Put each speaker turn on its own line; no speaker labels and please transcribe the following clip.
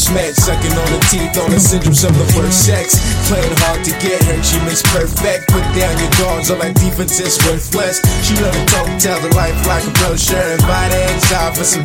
first met. Sucking on the teeth, on the symptoms of the first sex. Playing hard to get her, she makes perfect. Put down your guards, all that defense is worthless. She love to talk, tell the life like a brochure. Invite her inside for some